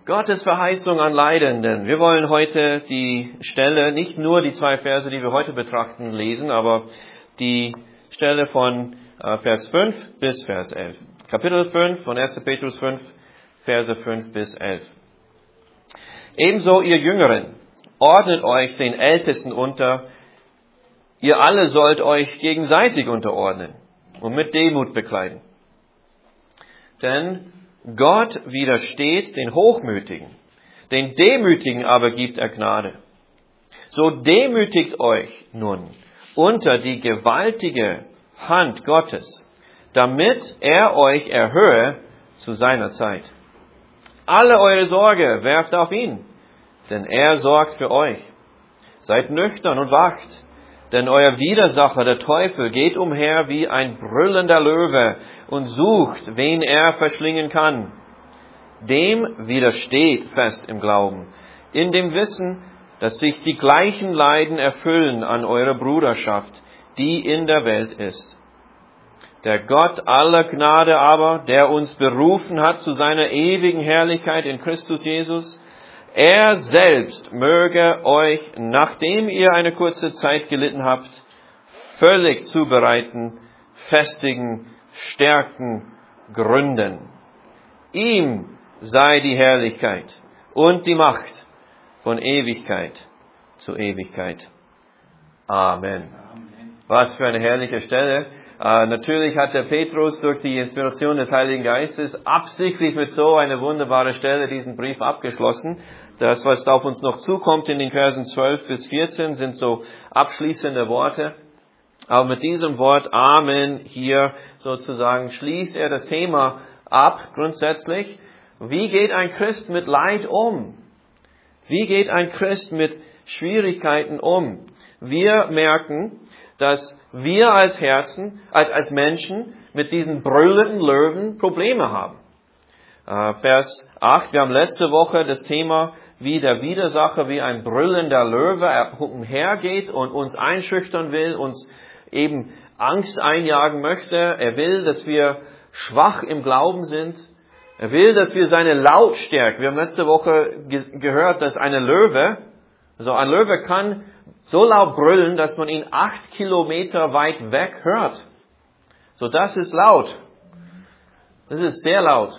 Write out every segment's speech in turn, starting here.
Gottes Verheißung an Leidenden. Wir wollen heute die Stelle, nicht nur die 2 Verse, die wir heute betrachten, lesen, aber die Stelle von Vers 5 bis Vers 11. Kapitel 5 von 1. Petrus 5, Verse 5 bis 11. Ebenso ihr Jüngeren, ordnet euch den Ältesten unter. Ihr alle sollt euch gegenseitig unterordnen und mit Demut bekleiden. Denn Gott widersteht den Hochmütigen, den Demütigen aber gibt er Gnade. So demütigt euch nun unter die gewaltige Hand Gottes, damit er euch erhöhe zu seiner Zeit. Alle eure Sorge werft auf ihn, denn er sorgt für euch. Seid nüchtern und wacht, denn euer Widersacher, der Teufel, geht umher wie ein brüllender Löwe und sucht, wen er verschlingen kann. Dem widersteht fest im Glauben, in dem Wissen, dass sich die gleichen Leiden erfüllen an eurer Bruderschaft, die in der Welt ist. Der Gott aller Gnade aber, der uns berufen hat zu seiner ewigen Herrlichkeit in Christus Jesus, er selbst möge euch, nachdem ihr eine kurze Zeit gelitten habt, völlig zubereiten, festigen, stärken, gründen. Ihm sei die Herrlichkeit und die Macht von Ewigkeit zu Ewigkeit. Amen. Was für eine herrliche Stelle. Natürlich hat der Petrus durch die Inspiration des Heiligen Geistes absichtlich mit so einer wunderbaren Stelle diesen Brief abgeschlossen. Das, was auf uns noch zukommt in den Versen 12 bis 14, sind so abschließende Worte. Aber mit diesem Wort Amen hier sozusagen schließt er das Thema ab, grundsätzlich. Wie geht ein Christ mit Leid um? Wie geht ein Christ mit Schwierigkeiten um? Wir merken, dass wir als Menschen mit diesen brüllenden Löwen Probleme haben. Vers 8, wir haben letzte Woche das Thema, wie der Widersacher wie ein brüllender Löwe umhergeht und uns einschüchtern will, uns eben Angst einjagen möchte. Er will, dass wir schwach im Glauben sind. Er will, dass wir seine Lautstärke, wir haben letzte Woche gehört, dass ein Löwe kann so laut brüllen, dass man ihn 8 Kilometer weit weg hört. So, das ist laut. Das ist sehr laut.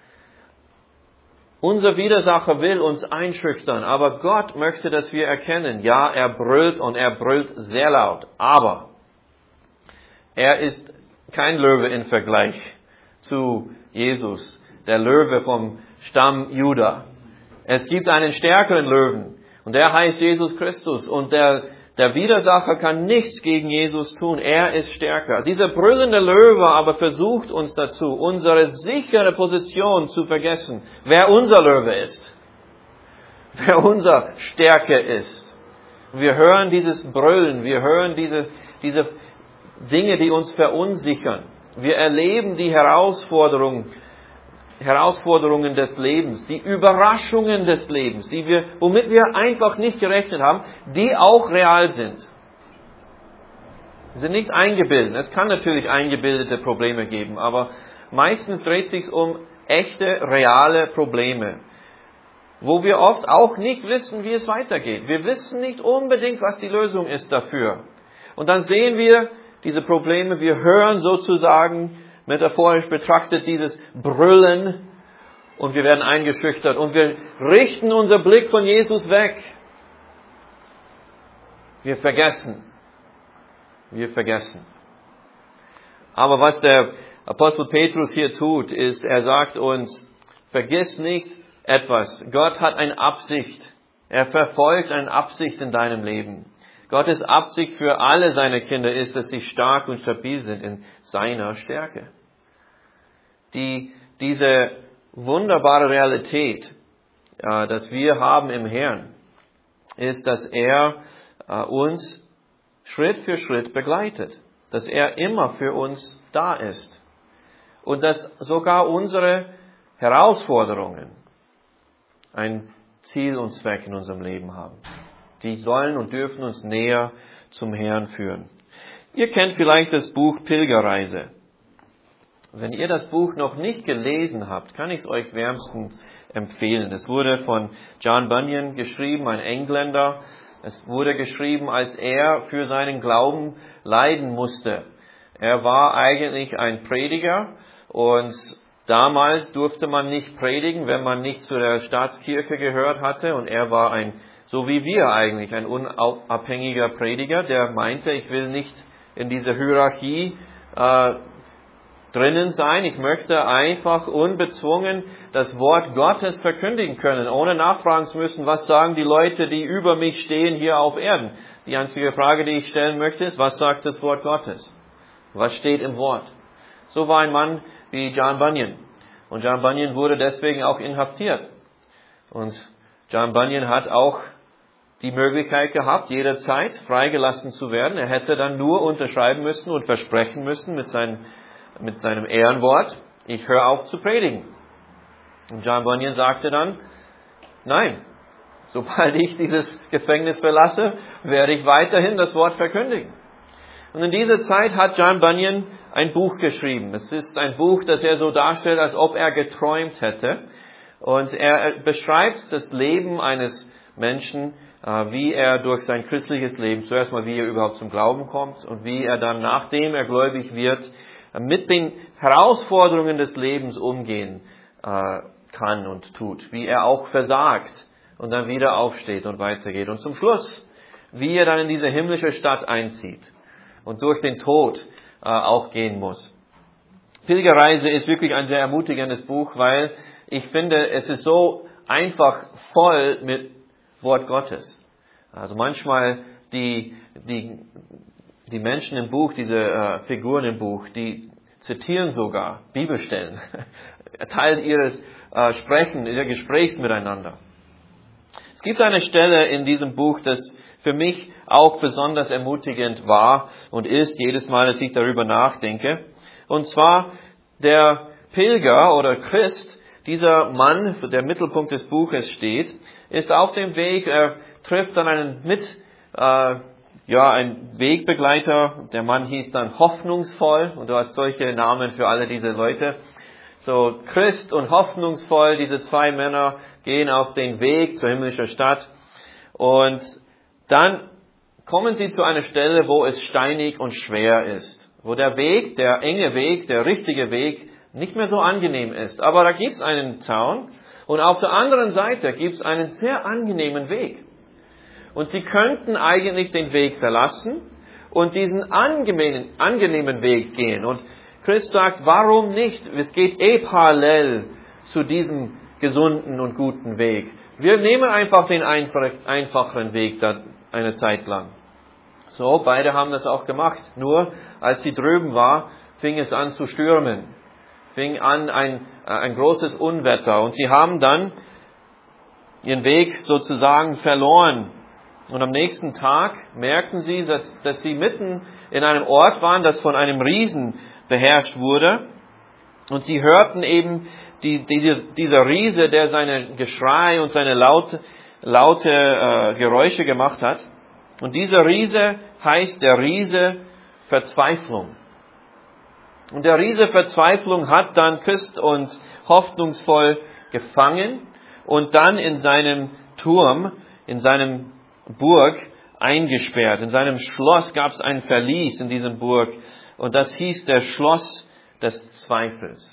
Unser Widersacher will uns einschüchtern, aber Gott möchte, dass wir erkennen, ja, er brüllt und er brüllt sehr laut, aber er ist kein Löwe im Vergleich zu Jesus, der Löwe vom Stamm Juda. Es gibt einen stärkeren Löwen und der heißt Jesus Christus und der Widersacher kann nichts gegen Jesus tun, er ist stärker. Dieser brüllende Löwe aber versucht uns dazu, unsere sichere Position zu vergessen, wer unser Löwe ist, wer unser Stärke ist. Wir hören dieses Brüllen, wir hören diese Dinge, die uns verunsichern. Wir erleben die Herausforderungen des Lebens, die Überraschungen des Lebens, womit wir einfach nicht gerechnet haben, die auch real sind. Sie sind nicht eingebildet. Es kann natürlich eingebildete Probleme geben, aber meistens dreht es sich um echte, reale Probleme, wo wir oft auch nicht wissen, wie es weitergeht. Wir wissen nicht unbedingt, was die Lösung ist dafür. Und dann sehen wir diese Probleme, wir hören sozusagen, metaphorisch betrachtet, dieses Brüllen und wir werden eingeschüchtert und wir richten unser Blick von Jesus weg. Wir vergessen. Aber was der Apostel Petrus hier tut, ist, er sagt uns, vergiss nicht etwas. Gott hat eine Absicht. Er verfolgt eine Absicht in deinem Leben. Gottes Absicht für alle seine Kinder ist, dass sie stark und stabil sind in seiner Stärke. Diese wunderbare Realität, dass wir haben im Herrn, ist, dass er uns Schritt für Schritt begleitet. Dass er immer für uns da ist. Und dass sogar unsere Herausforderungen ein Ziel und Zweck in unserem Leben haben. Die sollen und dürfen uns näher zum Herrn führen. Ihr kennt vielleicht das Buch Pilgerreise. Wenn ihr das Buch noch nicht gelesen habt, kann ich es euch wärmstens empfehlen. Es wurde von John Bunyan geschrieben, ein Engländer. Es wurde geschrieben, als er für seinen Glauben leiden musste. Er war eigentlich ein Prediger und damals durfte man nicht predigen, wenn man nicht zu der Staatskirche gehört hatte. Und er war so wie wir eigentlich, ein unabhängiger Prediger, der meinte, ich will nicht in dieser Hierarchie drinnen sein. Ich möchte einfach unbezwungen das Wort Gottes verkündigen können, ohne nachfragen zu müssen, was sagen die Leute, die über mich stehen hier auf Erden. Die einzige Frage, die ich stellen möchte, ist, was sagt das Wort Gottes? Was steht im Wort? So war ein Mann wie John Bunyan. Und John Bunyan wurde deswegen auch inhaftiert. Und John Bunyan hat auch die Möglichkeit gehabt, jederzeit freigelassen zu werden. Er hätte dann nur unterschreiben müssen und versprechen müssen mit seinem Ehrenwort, ich höre auf zu predigen. Und John Bunyan sagte dann, nein, sobald ich dieses Gefängnis verlasse, werde ich weiterhin das Wort verkündigen. Und in dieser Zeit hat John Bunyan ein Buch geschrieben. Es ist ein Buch, das er so darstellt, als ob er geträumt hätte. Und er beschreibt das Leben eines Menschen, wie er durch sein christliches Leben, zuerst mal wie er überhaupt zum Glauben kommt und wie er dann, nachdem er gläubig wird, mit den Herausforderungen des Lebens umgehen kann und tut. Wie er auch versagt und dann wieder aufsteht und weitergeht. Und zum Schluss, wie er dann in diese himmlische Stadt einzieht und durch den Tod auch gehen muss. Pilgerreise ist wirklich ein sehr ermutigendes Buch, weil ich finde, es ist so einfach voll mit Wort Gottes. Also manchmal die Menschen im Buch, diese Figuren im Buch, die zitieren sogar Bibelstellen, Teil ihres Sprechen, ihres Gesprächs miteinander. Es gibt eine Stelle in diesem Buch, das für mich auch besonders ermutigend war und ist, jedes Mal, dass ich darüber nachdenke. Und zwar der Pilger oder Christ, dieser Mann, der Mittelpunkt des Buches steht, ist auf dem Weg, er trifft dann einen ein Wegbegleiter, der Mann hieß dann Hoffnungsvoll, und du hast solche Namen für alle diese Leute. So Christ und Hoffnungsvoll, diese zwei Männer gehen auf den Weg zur himmlischen Stadt und dann kommen sie zu einer Stelle, wo es steinig und schwer ist, wo der Weg, der enge Weg, der richtige Weg nicht mehr so angenehm ist. Aber da gibt es einen Zaun und auf der anderen Seite gibt es einen sehr angenehmen Weg. Und sie könnten eigentlich den Weg verlassen und diesen angenehmen Weg gehen. Und Christ sagt, warum nicht? Es geht parallel zu diesem gesunden und guten Weg. Wir nehmen einfach den einfacheren Weg da eine Zeit lang. So, beide haben das auch gemacht. Nur, als sie drüben war, fing es an zu stürmen. Fing an ein großes Unwetter. Und sie haben dann ihren Weg sozusagen verloren. Und am nächsten Tag merkten sie, dass sie mitten in einem Ort waren, das von einem Riesen beherrscht wurde. Und sie hörten eben dieser Riese, der seine Geschrei und seine laute Geräusche gemacht hat. Und dieser Riese heißt der Riese Verzweiflung. Und der Riese Verzweiflung hat dann Christ und hoffnungsvoll gefangen und dann in seinem Turm, in seinem Burg eingesperrt. In seinem Schloss gab es ein Verlies in diesem Burg und das hieß der Schloss des Zweifels.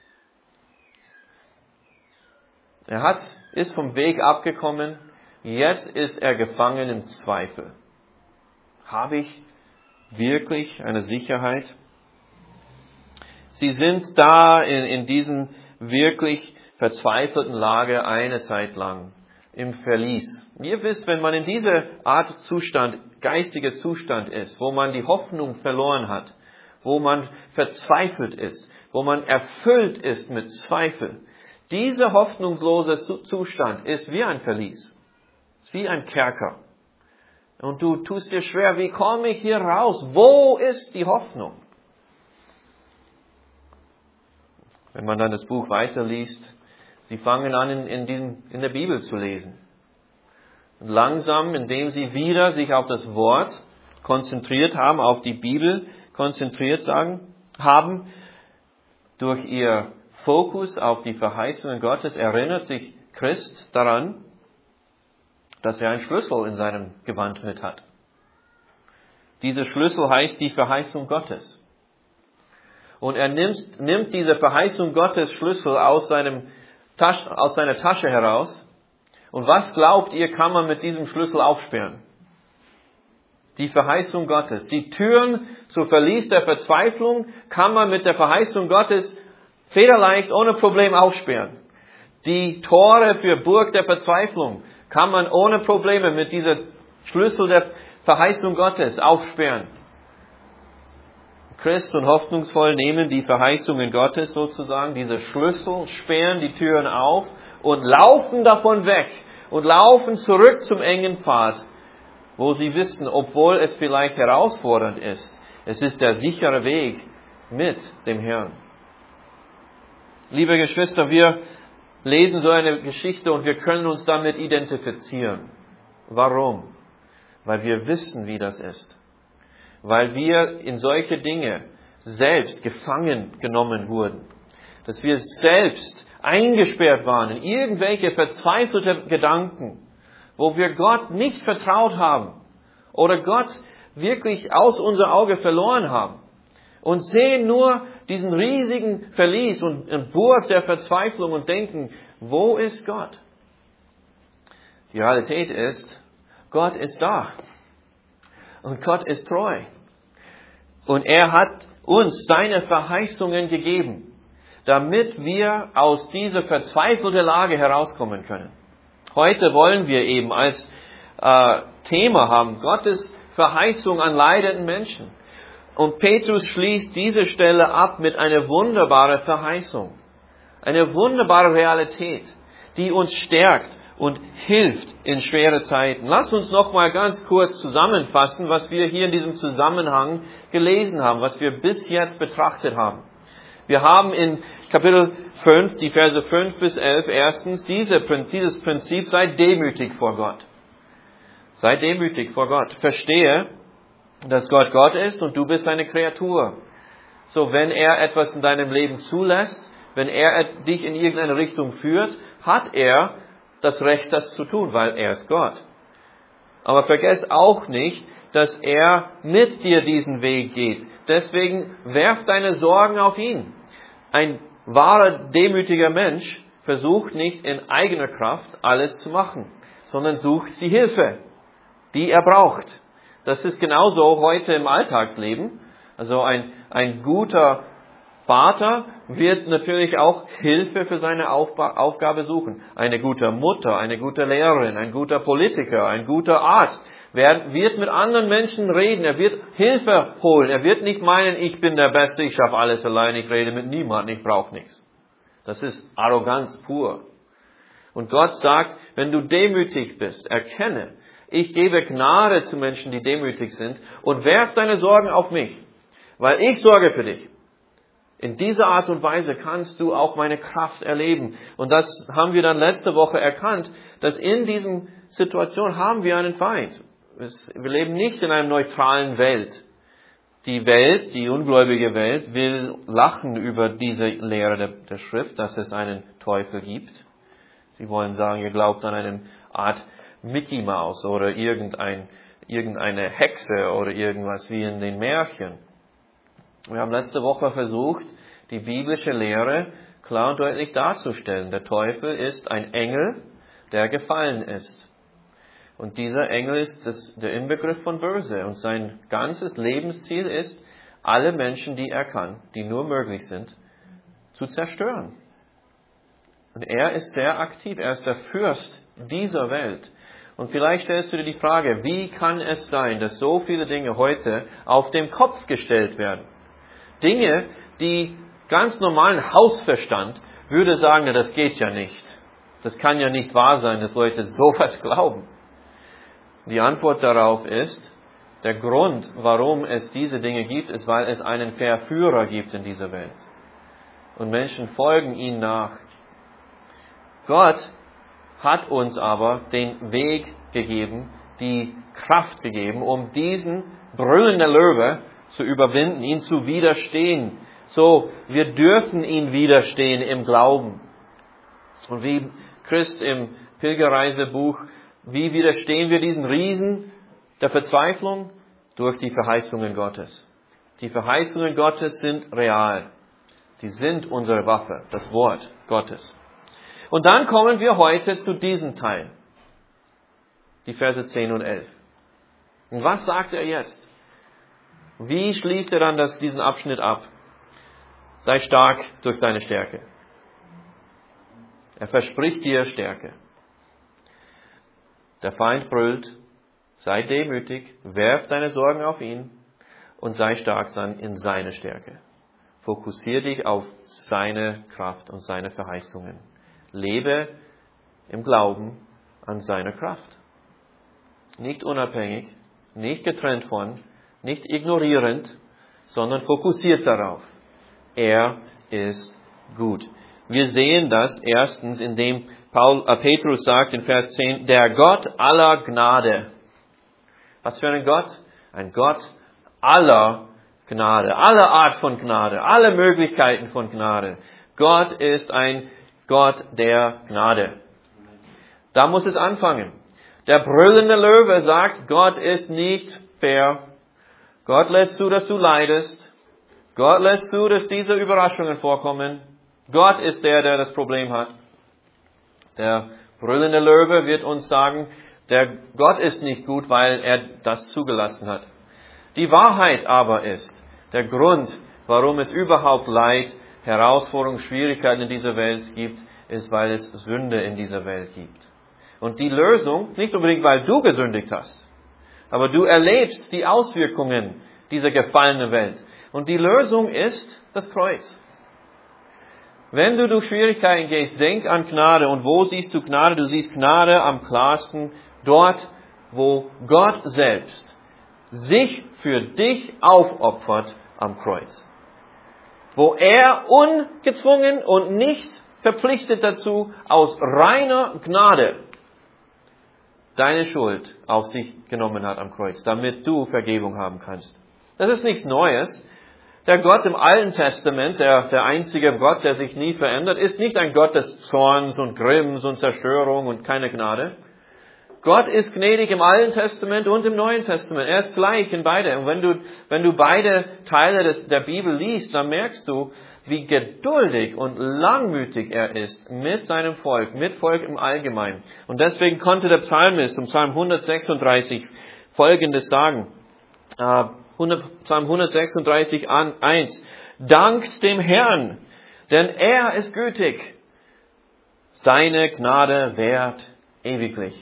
Er ist vom Weg abgekommen, jetzt ist er gefangen im Zweifel. Habe ich wirklich eine Sicherheit? Sie sind da in diesem wirklich verzweifelten Lage eine Zeit lang im Verlies. Ihr wisst, wenn man in dieser Art Zustand, geistiger Zustand ist, wo man die Hoffnung verloren hat, wo man verzweifelt ist, wo man erfüllt ist mit Zweifel, dieser hoffnungslose Zustand ist wie ein Verlies, ist wie ein Kerker. Und du tust dir schwer, wie komme ich hier raus? Wo ist die Hoffnung? Wenn man dann das Buch weiterliest, sie fangen an, in der Bibel zu lesen. Und langsam, indem sie wieder sich auf das Wort konzentriert haben, auf die Bibel konzentriert haben, durch ihr Fokus auf die Verheißungen Gottes erinnert sich Christ daran, dass er einen Schlüssel in seinem Gewand mit hat. Dieser Schlüssel heißt die Verheißung Gottes. Und er nimmt diese Verheißung Gottes Schlüssel aus seiner Tasche heraus. Und was glaubt ihr, kann man mit diesem Schlüssel aufsperren? Die Verheißung Gottes. Die Türen zur Verlies der Verzweiflung kann man mit der Verheißung Gottes federleicht ohne Problem aufsperren. Die Tore für Burg der Verzweiflung kann man ohne Probleme mit dieser Schlüssel der Verheißung Gottes aufsperren. Christ und hoffnungsvoll nehmen die Verheißungen Gottes sozusagen, diese Schlüssel, sperren die Türen auf und laufen davon weg und laufen zurück zum engen Pfad, wo sie wissen, obwohl es vielleicht herausfordernd ist, es ist der sichere Weg mit dem Herrn. Liebe Geschwister, wir lesen so eine Geschichte und wir können uns damit identifizieren. Warum? Weil wir wissen, wie das ist. Weil wir in solche Dinge selbst gefangen genommen wurden. Dass wir selbst eingesperrt waren in irgendwelche verzweifelte Gedanken, wo wir Gott nicht vertraut haben oder Gott wirklich aus unser Auge verloren haben und sehen nur diesen riesigen Verlies und Burg der Verzweiflung und denken, wo ist Gott? Die Realität ist, Gott ist da. Und Gott ist treu. Und er hat uns seine Verheißungen gegeben, damit wir aus dieser verzweifelten Lage herauskommen können. Heute wollen wir eben als Thema haben, Gottes Verheißung an leidenden Menschen. Und Petrus schließt diese Stelle ab mit einer wunderbaren Verheißung. Eine wunderbare Realität, die uns stärkt und hilft in schwere Zeiten. Lass uns noch mal ganz kurz zusammenfassen, was wir hier in diesem Zusammenhang gelesen haben, was wir bis jetzt betrachtet haben. Wir haben in Kapitel 5, die Verse 5 bis 11, erstens dieses Prinzip, sei demütig vor Gott. Sei demütig vor Gott. Verstehe, dass Gott Gott ist und du bist eine Kreatur. So, wenn er etwas in deinem Leben zulässt, wenn er dich in irgendeine Richtung führt, hat er das Recht, das zu tun, weil er ist Gott. Aber vergiss auch nicht, dass er mit dir diesen Weg geht. Deswegen werf deine Sorgen auf ihn. Ein wahrer, demütiger Mensch versucht nicht in eigener Kraft alles zu machen, sondern sucht die Hilfe, die er braucht. Das ist genauso heute im Alltagsleben. Also ein guter Vater wird natürlich auch Hilfe für seine Aufgabe suchen. Eine gute Mutter, eine gute Lehrerin, ein guter Politiker, ein guter Arzt wird mit anderen Menschen reden. Er wird Hilfe holen. Er wird nicht meinen, ich bin der Beste, ich schaffe alles allein, ich rede mit niemandem, ich brauche nichts. Das ist Arroganz pur. Und Gott sagt, wenn du demütig bist, erkenne, ich gebe Gnade zu Menschen, die demütig sind und werf deine Sorgen auf mich, weil ich sorge für dich. In dieser Art und Weise kannst du auch meine Kraft erleben. Und das haben wir dann letzte Woche erkannt, dass in diesem Situation haben wir einen Feind. Wir leben nicht in einer neutralen Welt. Die Welt, die ungläubige Welt, will lachen über diese Lehre der Schrift, dass es einen Teufel gibt. Sie wollen sagen, ihr glaubt an eine Art Mickey Mouse oder irgendeine Hexe oder irgendwas wie in den Märchen. Wir haben letzte Woche versucht, die biblische Lehre klar und deutlich darzustellen. Der Teufel ist ein Engel, der gefallen ist. Und dieser Engel ist der Inbegriff von böse. Und sein ganzes Lebensziel ist, alle Menschen, die er kann, die nur möglich sind, zu zerstören. Und er ist sehr aktiv. Er ist der Fürst dieser Welt. Und vielleicht stellst du dir die Frage, wie kann es sein, dass so viele Dinge heute auf den Kopf gestellt werden? Dinge, die ganz normalen Hausverstand würde sagen, na, das geht ja nicht. Das kann ja nicht wahr sein, dass Leute sowas glauben. Die Antwort darauf ist, der Grund, warum es diese Dinge gibt, ist, weil es einen Verführer gibt in dieser Welt. Und Menschen folgen ihm nach. Gott hat uns aber den Weg gegeben, die Kraft gegeben, um diesen brüllenden Löwe zu überwinden, ihn zu widerstehen, So, wir dürfen ihn widerstehen im Glauben. Und wie Christ im Pilgerreisebuch, wie widerstehen wir diesen Riesen der Verzweiflung? Durch die Verheißungen Gottes. Die Verheißungen Gottes sind real. Die sind unsere Waffe, das Wort Gottes. Und dann kommen wir heute zu diesem Teil. Die Verse 10 und 11. Und was sagt er jetzt? Wie schließt er dann diesen Abschnitt ab? Sei stark durch seine Stärke. Er verspricht dir Stärke. Der Feind brüllt, sei demütig, werf deine Sorgen auf ihn und sei stark dann in seine Stärke. Fokussiere dich auf seine Kraft und seine Verheißungen. Lebe im Glauben an seine Kraft. Nicht unabhängig, nicht getrennt von, nicht ignorierend, sondern fokussiert darauf. Er ist gut. Wir sehen das erstens, indem Petrus sagt in Vers 10, der Gott aller Gnade. Was für ein Gott? Ein Gott aller Gnade, alle Art von Gnade, alle Möglichkeiten von Gnade. Gott ist ein Gott der Gnade. Da muss es anfangen. Der brüllende Löwe sagt, Gott ist nicht fair. Gott lässt zu, dass du leidest. Gott lässt zu, dass diese Überraschungen vorkommen. Gott ist der das Problem hat. Der brüllende Löwe wird uns sagen, der Gott ist nicht gut, weil er das zugelassen hat. Die Wahrheit aber ist, der Grund, warum es überhaupt Leid, Herausforderungen, Schwierigkeiten in dieser Welt gibt, ist, weil es Sünde in dieser Welt gibt. Und die Lösung, nicht unbedingt, weil du gesündigt hast, aber du erlebst die Auswirkungen dieser gefallenen Welt. Und die Lösung ist das Kreuz. Wenn du durch Schwierigkeiten gehst, denk an Gnade. Und wo siehst du Gnade? Du siehst Gnade am klarsten dort, wo Gott selbst sich für dich aufopfert am Kreuz. Wo er ungezwungen und nicht verpflichtet dazu, aus reiner Gnade deine Schuld auf sich genommen hat am Kreuz, damit du Vergebung haben kannst. Das ist nichts Neues. Der Gott im Alten Testament, der einzige Gott, der sich nie verändert, ist nicht ein Gott des Zorns und Grimms und Zerstörung und keine Gnade. Gott ist gnädig im Alten Testament und im Neuen Testament. Er ist gleich in beide. Und wenn du beide Teile der Bibel liest, dann merkst du, wie geduldig und langmütig er ist mit seinem Volk, mit Volk im Allgemeinen. Und deswegen konnte der Psalmist im Psalm 136 Folgendes sagen. Psalm 136, 1. Dankt dem Herrn, denn er ist gütig. Seine Gnade währt ewiglich.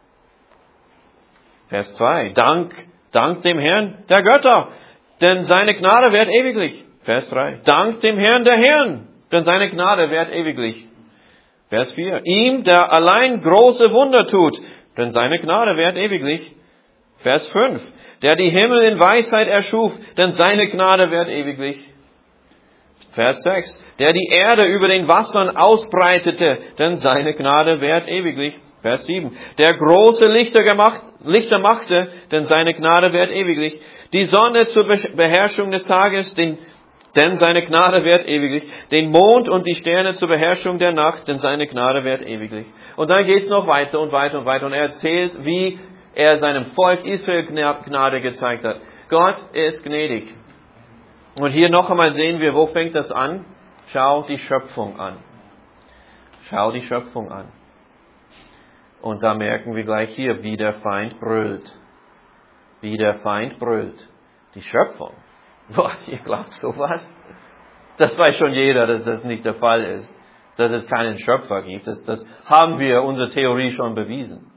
Vers 2. Dankt dem Herrn der Götter, denn seine Gnade währt ewiglich. Vers 3. Dankt dem Herrn der Herren, denn seine Gnade währt ewiglich. Vers 4. Ihm, der allein große Wunder tut, denn seine Gnade währt ewiglich. Vers 5. Der die Himmel in Weisheit erschuf, denn seine Gnade währt ewiglich. Vers 6. Der die Erde über den Wassern ausbreitete, denn seine Gnade währt ewiglich. Vers 7. Der große Lichter machte, denn seine Gnade währt ewiglich. Die Sonne zur Beherrschung des Tages, denn seine Gnade währt ewiglich. Den Mond und die Sterne zur Beherrschung der Nacht, denn seine Gnade währt ewiglich. Und dann geht's noch weiter und weiter und weiter. Und er erzählt, wie er seinem Volk Israel Gnade gezeigt hat. Gott ist gnädig. Und hier noch einmal sehen wir, wo fängt das an? Schau die Schöpfung an. Schau die Schöpfung an. Und da merken wir gleich hier, wie der Feind brüllt. Wie der Feind brüllt. Die Schöpfung. Was, ihr glaubt sowas? Das weiß schon jeder, dass das nicht der Fall ist. Dass es keinen Schöpfer gibt. Das haben wir, unsere Theorie, schon bewiesen.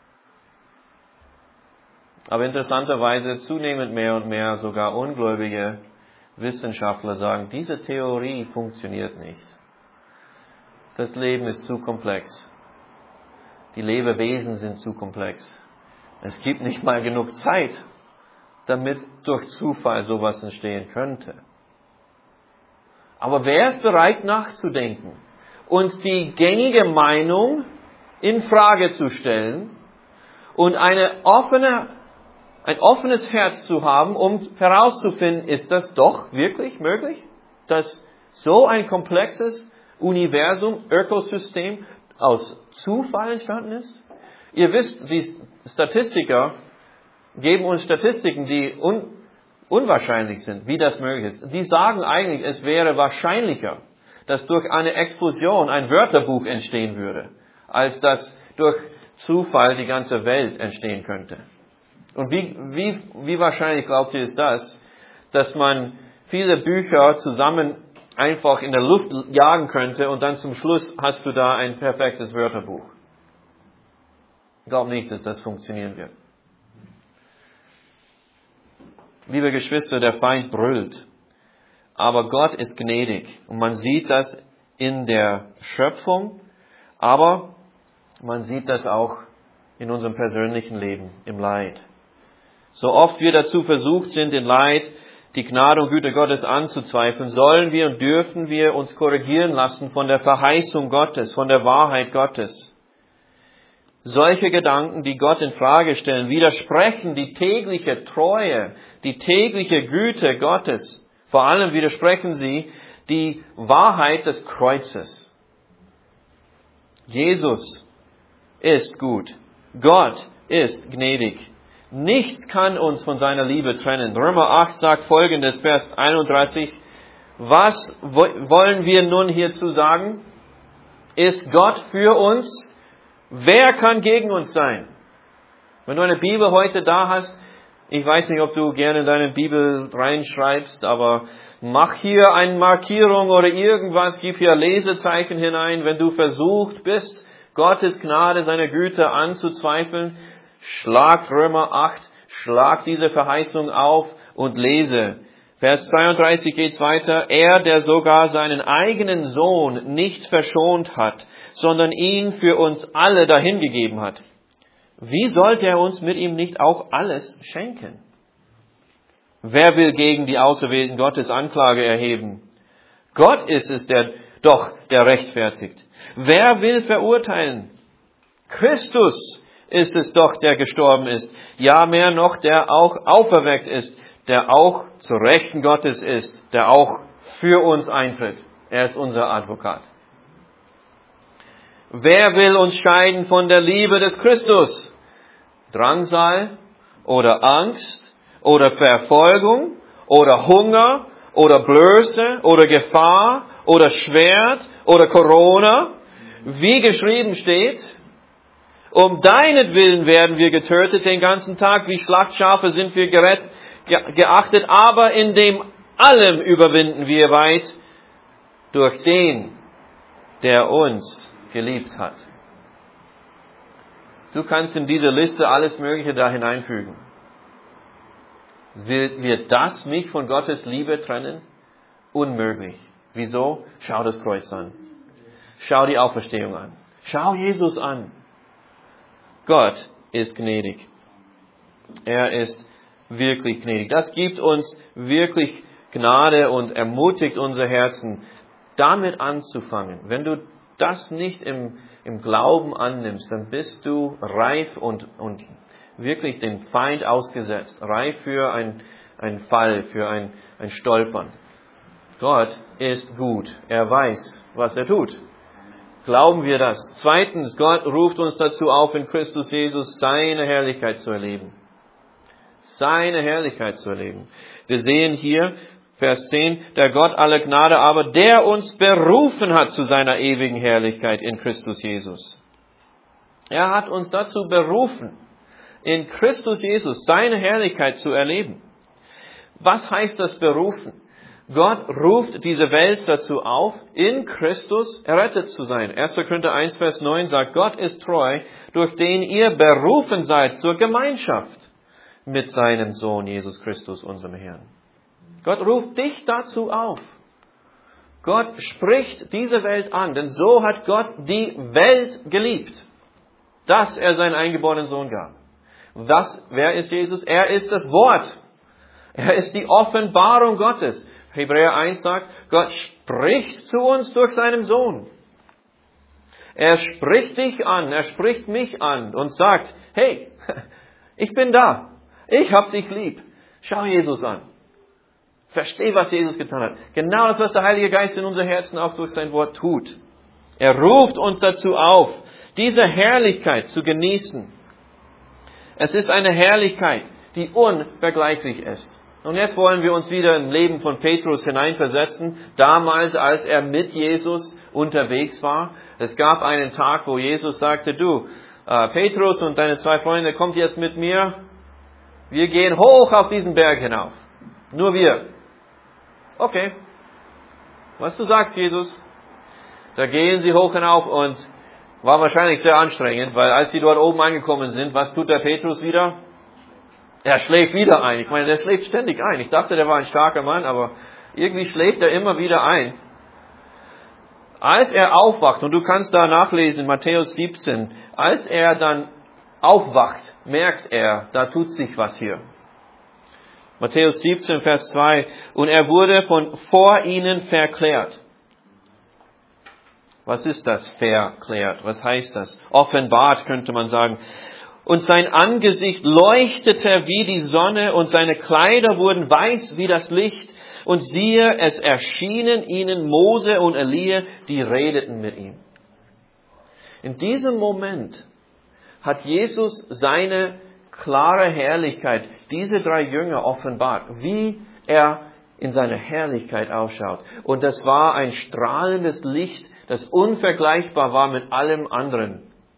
Aber interessanterweise zunehmend mehr und mehr sogar ungläubige Wissenschaftler sagen, diese Theorie funktioniert nicht. Das Leben ist zu komplex. Die Lebewesen sind zu komplex. Es gibt nicht mal genug Zeit, damit durch Zufall sowas entstehen könnte. Aber wer ist bereit nachzudenken und die gängige Meinung in Frage zu stellen und ein offenes Herz zu haben, um herauszufinden, ist das doch wirklich möglich? dass so ein komplexes Universum, Ökosystem aus Zufall entstanden ist? Ihr wisst, die Statistiker geben uns Statistiken, die unwahrscheinlich sind, wie das möglich ist. Die sagen eigentlich, es wäre wahrscheinlicher, dass durch eine Explosion ein Wörterbuch entstehen würde, als dass durch Zufall die ganze Welt entstehen könnte. Und wie wahrscheinlich glaubt ihr ist das, dass man viele Bücher zusammen einfach in der Luft jagen könnte und dann zum Schluss hast du da ein perfektes Wörterbuch? Ich glaube nicht, dass das funktionieren wird. Liebe Geschwister, der Feind brüllt, aber Gott ist gnädig und man sieht das in der Schöpfung, aber man sieht das auch in unserem persönlichen Leben, im Leid. So oft wir dazu versucht sind, in Leid die Gnade und Güte Gottes anzuzweifeln, sollen wir und dürfen wir uns korrigieren lassen von der Verheißung Gottes, von der Wahrheit Gottes. Solche Gedanken, die Gott in Frage stellen, widersprechen die tägliche Treue, die tägliche Güte Gottes. Vor allem widersprechen sie die Wahrheit des Kreuzes. Jesus ist gut. Gott ist gnädig. Nichts kann uns von seiner Liebe trennen. Römer 8 sagt Folgendes, Vers 31. Was wollen wir nun hierzu sagen? Ist Gott für uns? Wer kann gegen uns sein? Wenn du eine Bibel heute da hast, ich weiß nicht, ob du gerne deine Bibel reinschreibst, aber mach hier eine Markierung oder irgendwas, gib hier Lesezeichen hinein, wenn du versucht bist, Gottes Gnade, seine Güte anzuzweifeln. Schlag Römer 8, schlag diese Verheißung auf und lese. Vers 32 geht's weiter. Er, der sogar seinen eigenen Sohn nicht verschont hat, sondern ihn für uns alle dahingegeben hat. Wie sollte er uns mit ihm nicht auch alles schenken? Wer will gegen die Auserwählten Gottes Anklage erheben? Gott ist es, der rechtfertigt. Wer will verurteilen? Christus ist es doch, der gestorben ist. Ja, mehr noch, der auch auferweckt ist, der auch zu Rechten Gottes ist, der auch für uns eintritt. Er ist unser Advokat. Wer will uns scheiden von der Liebe des Christus? Drangsal oder Angst oder Verfolgung oder Hunger oder Blöße oder Gefahr oder Schwert oder Corona? Wie geschrieben steht, um deinetwillen werden wir getötet den ganzen Tag, wie Schlachtschafe sind wir geachtet, aber in dem allem überwinden wir weit durch den, der uns geliebt hat. Du kannst in diese Liste alles Mögliche da hineinfügen. Wird das mich von Gottes Liebe trennen? Unmöglich. Wieso? Schau das Kreuz an. Schau die Auferstehung an. Schau Jesus an. Gott ist gnädig. Er ist wirklich gnädig. Das gibt uns wirklich Gnade und ermutigt unser Herzen, damit anzufangen. Wenn du das nicht im Glauben annimmst, dann bist du reif und wirklich dem Feind ausgesetzt. Reif für ein Fall, für ein Stolpern. Gott ist gut. Er weiß, was er tut. Glauben wir das? Zweitens, Gott ruft uns dazu auf, in Christus Jesus seine Herrlichkeit zu erleben. Seine Herrlichkeit zu erleben. Wir sehen hier, Vers 10, der Gott aller Gnade aber, der uns berufen hat zu seiner ewigen Herrlichkeit in Christus Jesus. Er hat uns dazu berufen, in Christus Jesus seine Herrlichkeit zu erleben. Was heißt das berufen? Gott ruft diese Welt dazu auf, in Christus errettet zu sein. 1. Korinther 1, Vers 9 sagt, Gott ist treu, durch den ihr berufen seid zur Gemeinschaft mit seinem Sohn Jesus Christus, unserem Herrn. Gott ruft dich dazu auf. Gott spricht diese Welt an, denn so hat Gott die Welt geliebt, dass er seinen eingeborenen Sohn gab. Wer ist Jesus? Er ist das Wort. Er ist die Offenbarung Gottes. Hebräer 1 sagt, Gott spricht zu uns durch seinen Sohn. Er spricht dich an, er spricht mich an und sagt, hey, ich bin da, ich hab dich lieb. Schau Jesus an. Versteh, was Jesus getan hat. Genau das, was der Heilige Geist in unser Herzen auch durch sein Wort tut. Er ruft uns dazu auf, diese Herrlichkeit zu genießen. Es ist eine Herrlichkeit, die unvergleichlich ist. Und jetzt wollen wir uns wieder im Leben von Petrus hineinversetzen, damals, als er mit Jesus unterwegs war. Es gab einen Tag, wo Jesus sagte, du, Petrus und deine 2 Freunde, kommt jetzt mit mir. Wir gehen hoch auf diesen Berg hinauf. Nur wir. Okay. Was du sagst, Jesus. Da gehen sie hoch hinauf und war wahrscheinlich sehr anstrengend, weil als sie dort oben angekommen sind, was tut der Petrus wieder? Er schläft wieder ein. Ich meine, der schläft ständig ein. Ich dachte, der war ein starker Mann, aber irgendwie schläft er immer wieder ein. Als er aufwacht, und du kannst da nachlesen in Matthäus 17, als er dann aufwacht, merkt er, da tut sich was hier. Matthäus 17, Vers 2, und er wurde von vor ihnen verklärt. Was ist das, verklärt? Was heißt das? Offenbart, könnte man sagen. Und sein Angesicht leuchtete wie die Sonne und seine Kleider wurden weiß wie das Licht. Und siehe, es erschienen ihnen Mose und Elia, die redeten mit ihm. In diesem Moment hat Jesus seine klare Herrlichkeit, diese 3 Jünger offenbart, wie er in seiner Herrlichkeit ausschaut. Und das war ein strahlendes Licht, das unvergleichbar war mit allem anderen.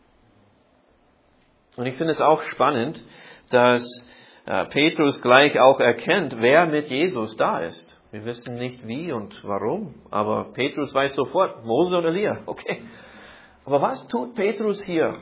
Und ich finde es auch spannend, dass Petrus gleich auch erkennt, wer mit Jesus da ist. Wir wissen nicht wie und warum, aber Petrus weiß sofort, Mose und Elia, okay. Aber was tut Petrus hier?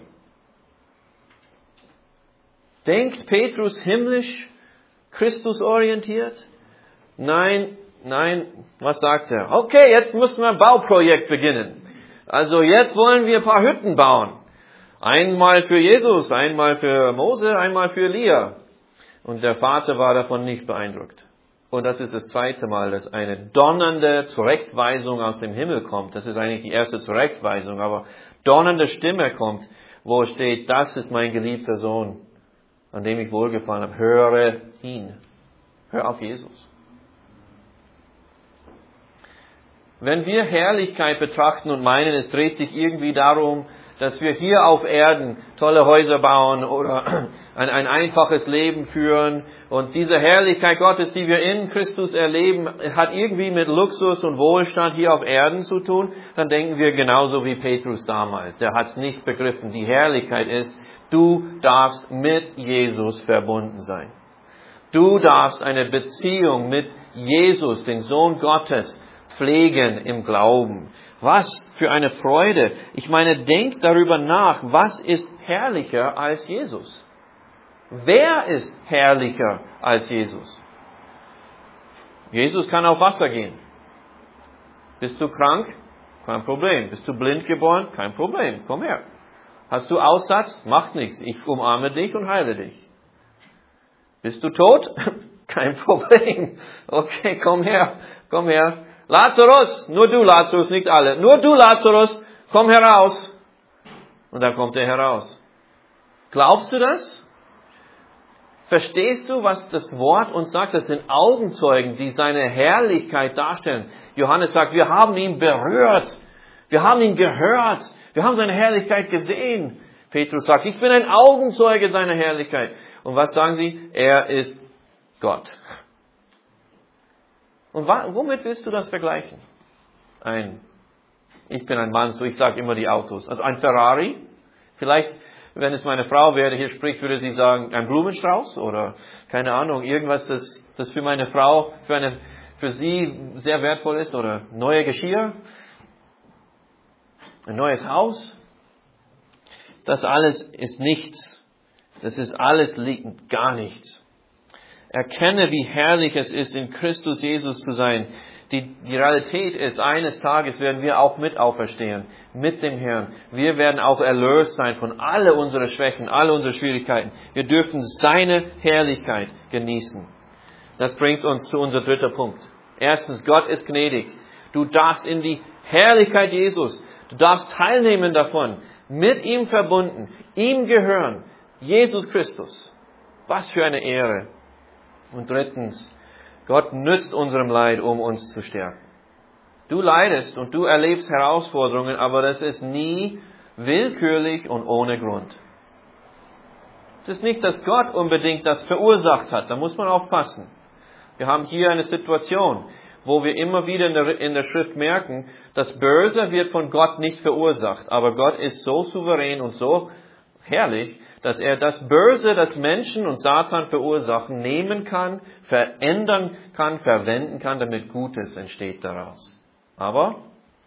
Denkt Petrus himmlisch, Christusorientiert? Nein, was sagt er? Okay, jetzt müssen wir ein Bauprojekt beginnen. Also jetzt wollen wir ein paar Hütten bauen. Einmal für Jesus, einmal für Mose, einmal für Elia. Und der Vater war davon nicht beeindruckt. Und das ist das 2. Mal, dass eine donnernde Zurechtweisung aus dem Himmel kommt. Das ist eigentlich die erste Zurechtweisung, aber donnernde Stimme kommt, wo steht, das ist mein geliebter Sohn, an dem ich wohlgefallen habe. Höre ihn. Hör auf Jesus. Wenn wir Herrlichkeit betrachten und meinen, es dreht sich irgendwie darum, dass wir hier auf Erden tolle Häuser bauen oder ein einfaches Leben führen und diese Herrlichkeit Gottes, die wir in Christus erleben, hat irgendwie mit Luxus und Wohlstand hier auf Erden zu tun, dann denken wir genauso wie Petrus damals. Der hat es nicht begriffen. Die Herrlichkeit ist, du darfst mit Jesus verbunden sein. Du darfst eine Beziehung mit Jesus, den Sohn Gottes, pflegen im Glauben. Was für eine Freude. Ich meine, denkt darüber nach, was ist herrlicher als Jesus? Wer ist herrlicher als Jesus? Jesus kann auf Wasser gehen. Bist du krank? Kein Problem. Bist du blind geboren? Kein Problem. Komm her. Hast du Aussatz? Macht nichts. Ich umarme dich und heile dich. Bist du tot? Kein Problem. Okay, komm her. Komm her. Lazarus, nur du Lazarus, nicht alle. Nur du Lazarus, komm heraus. Und dann kommt er heraus. Glaubst du das? Verstehst du, was das Wort uns sagt? Das sind Augenzeugen, die seine Herrlichkeit darstellen. Johannes sagt, wir haben ihn berührt. Wir haben ihn gehört. Wir haben seine Herrlichkeit gesehen. Petrus sagt, ich bin ein Augenzeuge seiner Herrlichkeit. Und was sagen sie? Er ist Gott. Und womit willst du das vergleichen? Ich bin ein Mann, so ich sage immer die Autos. Also ein Ferrari. Vielleicht, wenn es meine Frau wäre, hier spricht, würde sie sagen, ein Blumenstrauß oder keine Ahnung, irgendwas, das für meine Frau, für sie sehr wertvoll ist oder neue Geschirr, ein neues Haus. Das alles ist nichts. Das ist alles liegt gar nichts. Erkenne, wie herrlich es ist, in Christus Jesus zu sein. Die Realität ist, eines Tages werden wir auch mit auferstehen, mit dem Herrn. Wir werden auch erlöst sein von alle unsere Schwächen, alle unsere Schwierigkeiten. Wir dürfen seine Herrlichkeit genießen. Das bringt uns zu unserem 3. Punkt. Erstens, Gott ist gnädig. Du darfst in die Herrlichkeit Jesus, du darfst teilnehmen davon, mit ihm verbunden, ihm gehören, Jesus Christus. Was für eine Ehre. Und drittens, Gott nützt unserem Leid, um uns zu stärken. Du leidest und du erlebst Herausforderungen, aber das ist nie willkürlich und ohne Grund. Es ist nicht, dass Gott unbedingt das verursacht hat. Da muss man aufpassen. Wir haben hier eine Situation, wo wir immer wieder in der Schrift merken, das Böse wird von Gott nicht verursacht. Aber Gott ist so souverän und so herrlich, dass er das Böse, das Menschen und Satan verursachen, nehmen kann, verändern kann, verwenden kann, damit Gutes entsteht daraus. Aber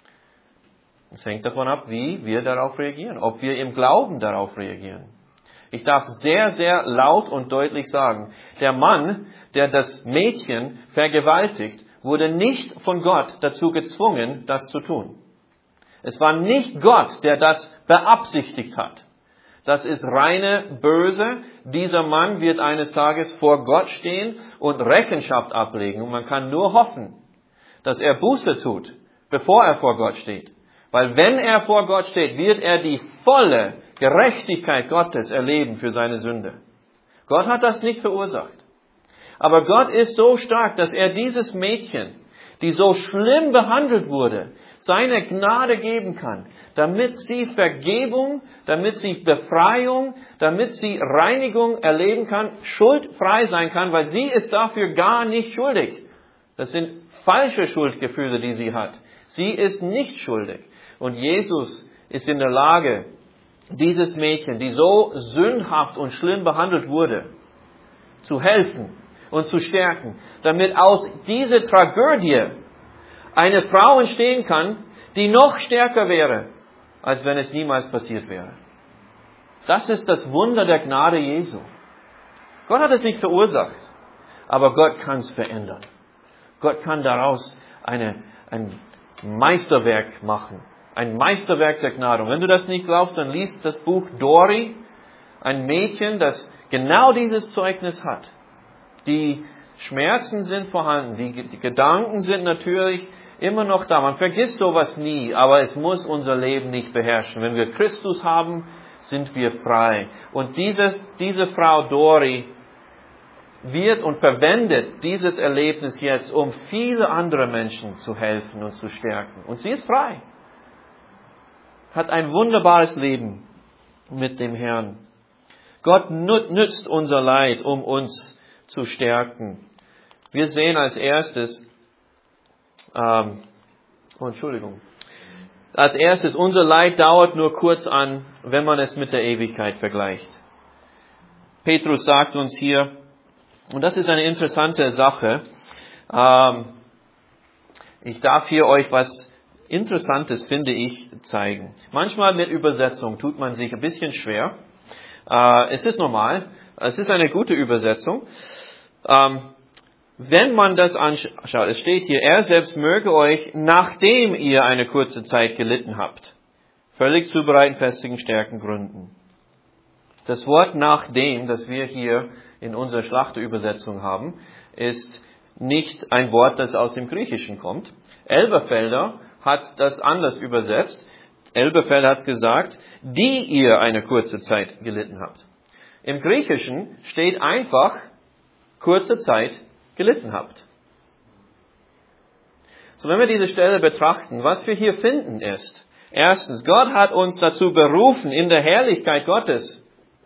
es hängt davon ab, wie wir darauf reagieren, ob wir im Glauben darauf reagieren. Ich darf sehr, sehr laut und deutlich sagen, der Mann, der das Mädchen vergewaltigt, wurde nicht von Gott dazu gezwungen, das zu tun. Es war nicht Gott, der das beabsichtigt hat. Das ist reine Böse. Dieser Mann wird eines Tages vor Gott stehen und Rechenschaft ablegen. Und man kann nur hoffen, dass er Buße tut, bevor er vor Gott steht. Weil wenn er vor Gott steht, wird er die volle Gerechtigkeit Gottes erleben für seine Sünde. Gott hat das nicht verursacht. Aber Gott ist so stark, dass er dieses Mädchen, die so schlimm behandelt wurde, seine Gnade geben kann, damit sie Vergebung, damit sie Befreiung, damit sie Reinigung erleben kann, schuldfrei sein kann, weil sie ist dafür gar nicht schuldig. Das sind falsche Schuldgefühle, die sie hat. Sie ist nicht schuldig. Und Jesus ist in der Lage, dieses Mädchen, die so sündhaft und schlimm behandelt wurde, zu helfen und zu stärken, damit aus dieser Tragödie eine Frau entstehen kann, die noch stärker wäre, als wenn es niemals passiert wäre. Das ist das Wunder der Gnade Jesu. Gott hat es nicht verursacht, aber Gott kann es verändern. Gott kann daraus ein Meisterwerk machen. Ein Meisterwerk der Gnade. Und wenn du das nicht glaubst, dann liest das Buch Dori, ein Mädchen, das genau dieses Zeugnis hat. Die Schmerzen sind vorhanden, die Gedanken sind natürlich immer noch da. Man vergisst sowas nie, aber es muss unser Leben nicht beherrschen. Wenn wir Christus haben, sind wir frei. Und diese Frau Dori wird und verwendet dieses Erlebnis jetzt, um viele andere Menschen zu helfen und zu stärken. Und sie ist frei. Hat ein wunderbares Leben mit dem Herrn. Gott nützt unser Leid, um uns zu stärken. Wir sehen als erstes, unser Leid dauert nur kurz an, wenn man es mit der Ewigkeit vergleicht. Petrus sagt uns hier, und das ist eine interessante Sache, ich darf hier euch was Interessantes, finde ich, zeigen. Manchmal mit Übersetzung tut man sich ein bisschen schwer. Es ist normal. Es ist eine gute Übersetzung. Wenn man das anschaut, es steht hier, er selbst möge euch, nachdem ihr eine kurze Zeit gelitten habt, völlig zubereiten, festigen, stärken, gründen. Das Wort nachdem, das wir hier in unserer Schlachterübersetzung haben, ist nicht ein Wort, das aus dem Griechischen kommt. Elberfelder hat das anders übersetzt. Elberfelder hat gesagt, die ihr eine kurze Zeit gelitten habt. Im Griechischen steht einfach, kurze Zeit gelitten habt. So, wenn wir diese Stelle betrachten, was wir hier finden ist, erstens, Gott hat uns dazu berufen, in der Herrlichkeit Gottes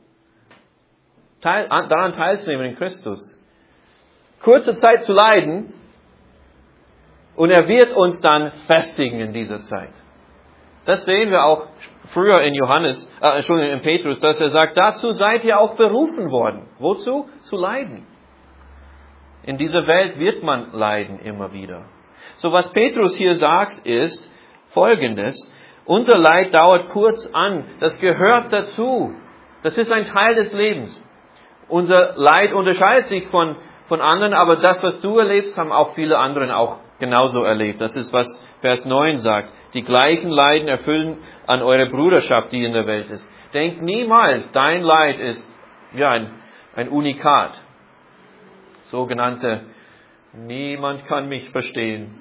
daran teilzunehmen in Christus. Kurze Zeit zu leiden, und er wird uns dann festigen in dieser Zeit. Das sehen wir auch früher in in Petrus, dass er sagt, dazu seid ihr auch berufen worden. Wozu? Zu leiden. In dieser Welt wird man leiden immer wieder. So, was Petrus hier sagt, ist Folgendes. Unser Leid dauert kurz an. Das gehört dazu. Das ist ein Teil des Lebens. Unser Leid unterscheidet sich von anderen, aber das, was du erlebst, haben auch viele anderen auch genauso erlebt. Das ist, was Vers 9 sagt. Die gleichen Leiden erfüllen an eure Bruderschaft, die in der Welt ist. Denk niemals, dein Leid ist ein Unikat. Sogenannte, niemand kann mich verstehen.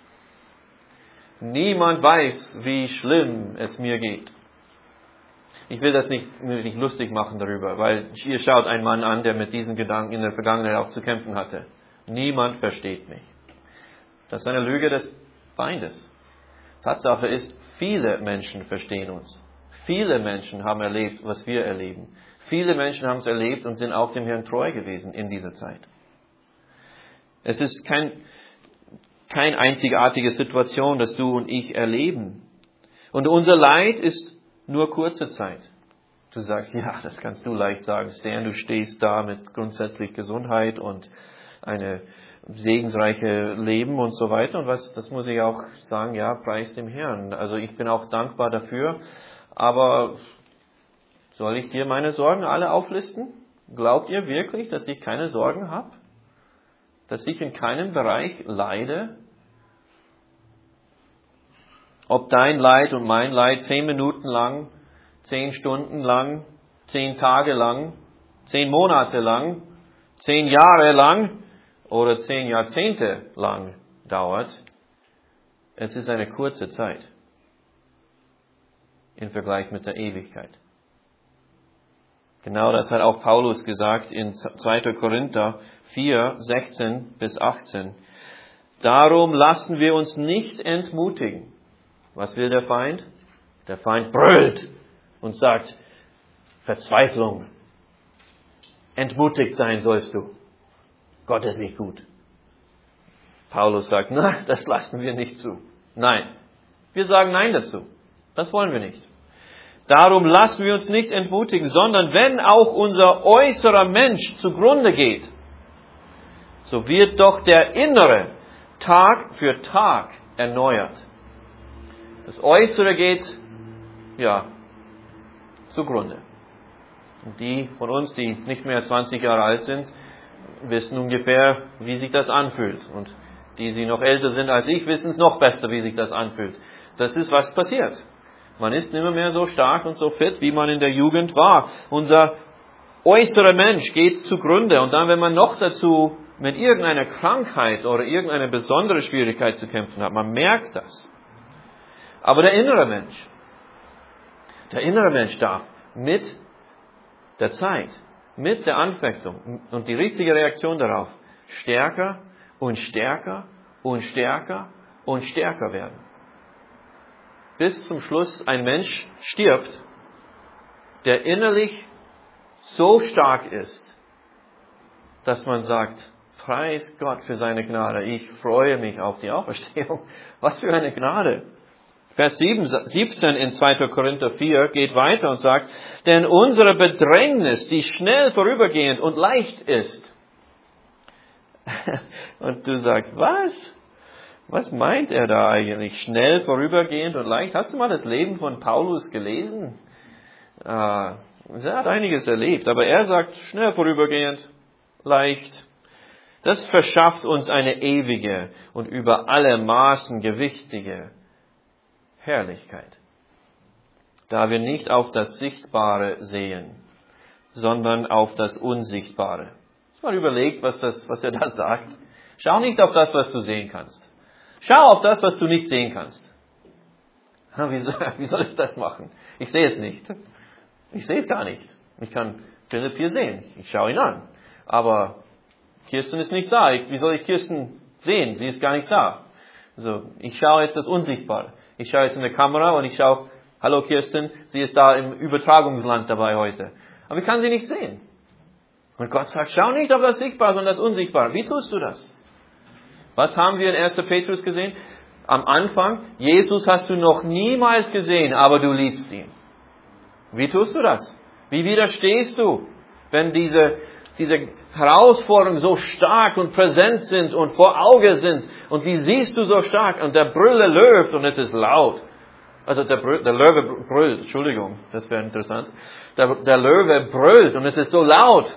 Niemand weiß, wie schlimm es mir geht. Ich will das nicht lustig machen darüber, weil hier schaut ein Mann an, der mit diesen Gedanken in der Vergangenheit auch zu kämpfen hatte. Niemand versteht mich. Das ist eine Lüge des Feindes. Tatsache ist, viele Menschen verstehen uns. Viele Menschen haben erlebt, was wir erleben. Viele Menschen haben es erlebt und sind auch dem Herrn treu gewesen in dieser Zeit. Es ist keine einzigartige Situation, dass du und ich erleben. Und unser Leid ist nur kurze Zeit. Du sagst, ja, das kannst du leicht sagen, Stan, du stehst da mit grundsätzlich Gesundheit und eine segensreiche Leben und so weiter. Und das muss ich auch sagen, ja, preis dem Herrn. Also ich bin auch dankbar dafür. Aber soll ich dir meine Sorgen alle auflisten? Glaubt ihr wirklich, dass ich keine Sorgen habe? Dass ich in keinem Bereich leide? Ob dein Leid und mein Leid 10 Minuten lang, 10 Stunden lang, 10 Tage lang, 10 Monate lang, 10 Jahre lang oder 10 Jahrzehnte lang dauert, es ist eine kurze Zeit im Vergleich mit der Ewigkeit. Genau das hat auch Paulus gesagt in 2. Korinther 4, 16 bis 18. Darum lassen wir uns nicht entmutigen. Was will der Feind? Der Feind brüllt und sagt, Verzweiflung. Entmutigt sein sollst du. Gott ist nicht gut. Paulus sagt, na, das lassen wir nicht zu. Nein. Wir sagen Nein dazu. Das wollen wir nicht. Darum lassen wir uns nicht entmutigen, sondern wenn auch unser äußerer Mensch zugrunde geht, so wird doch der innere Tag für Tag erneuert. Das Äußere geht, zugrunde. Und die von uns, die nicht mehr 20 Jahre alt sind, wissen ungefähr, wie sich das anfühlt. Und die, die noch älter sind als ich, wissen es noch besser, wie sich das anfühlt. Das ist, was passiert. Man ist nicht mehr so stark und so fit, wie man in der Jugend war. Unser äußerer Mensch geht zugrunde. Und dann, wenn man noch dazu mit irgendeiner Krankheit oder irgendeiner besonderen Schwierigkeit zu kämpfen hat, man merkt das. Aber der innere Mensch darf mit der Zeit, mit der Anfechtung und die richtige Reaktion darauf stärker und stärker und stärker und stärker werden. Bis zum Schluss ein Mensch stirbt, der innerlich so stark ist, dass man sagt, preis Gott für seine Gnade, ich freue mich auf die Auferstehung. Was für eine Gnade! Vers 17 in 2. Korinther 4 geht weiter und sagt, denn unsere Bedrängnis, die schnell vorübergehend und leicht ist. Und du sagst, was? Was meint er da eigentlich? Schnell vorübergehend und leicht? Hast du mal das Leben von Paulus gelesen? Er hat einiges erlebt, aber er sagt, schnell vorübergehend, leicht. Das verschafft uns eine ewige und über alle Maßen gewichtige Herrlichkeit. Da wir nicht auf das Sichtbare sehen, sondern auf das Unsichtbare. Hast du mal überlegt, was er da sagt? Schau nicht auf das, was du sehen kannst. Schau auf das, was du nicht sehen kannst. Wie soll ich das machen? Ich sehe es nicht. Ich sehe es gar nicht. Ich kann Philipp hier sehen. Ich schaue ihn an. Aber Kirsten ist nicht da. Wie soll ich Kirsten sehen? Sie ist gar nicht da. Also, ich schaue jetzt das Unsichtbare. Ich schaue jetzt in der Kamera und ich schaue, hallo Kirsten, sie ist da im Übertragungsland dabei heute. Aber ich kann sie nicht sehen. Und Gott sagt, schau nicht auf das Sichtbare, sondern das Unsichtbare. Wie tust du das? Was haben wir in 1. Petrus gesehen? Am Anfang, Jesus hast du noch niemals gesehen, aber du liebst ihn. Wie tust du das? Wie widerstehst du, wenn diese Herausforderungen so stark und präsent sind und vor Auge sind und die siehst du so stark und der Brüller löft und es ist laut. Also der Löwe brüllt, Entschuldigung, das wäre interessant. Der Löwe brüllt und es ist so laut.